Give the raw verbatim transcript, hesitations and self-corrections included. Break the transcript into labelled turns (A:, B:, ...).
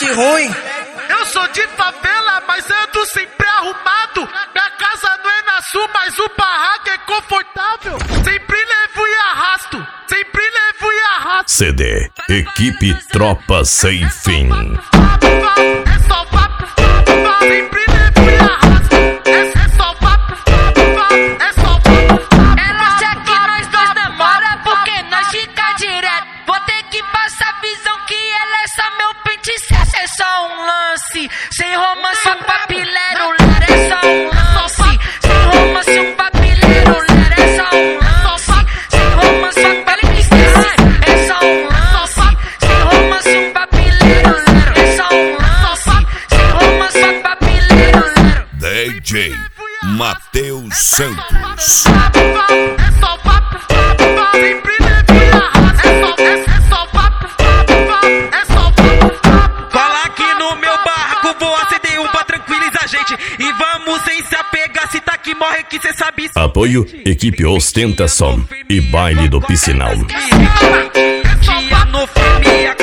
A: gente ruim.
B: Eu sou de favela, mas ando sempre arrumado. Minha casa não é na sul, mas o barraco é confortável. Sempre levo e arrasto, sempre levo e arrasto.
C: C D Equipe Tropa Sem Fim.
B: É só vapo, sempre levo e arrasto. É só vapo, é só vapo.
D: Ela acha que nós dois namora porque nós fica direto. Vou ter que passar visão que ela é só meu pente. É só um lance, sem romance um papileiro, ler é só um lance. Sem romance um papileiro, ler é só um lance. Sem romance um papileiro, é só um lance. Sem romance um papileiro, ler é só um lance. Sem romance um papileiro, ler.
C: D J Matheus Santos.
B: É só vapo, sempre levo e arrasto. É só, é, é só vapo, é só vapo.
E: Cola aqui no meu barraco, vou acender um pra tranquilizar a gente. E vamos sem se apegar, se tá aqui morre que cê sabe.
C: Apoio Equipe Ostentação e Baile do Piscinal.
E: Dia no filme,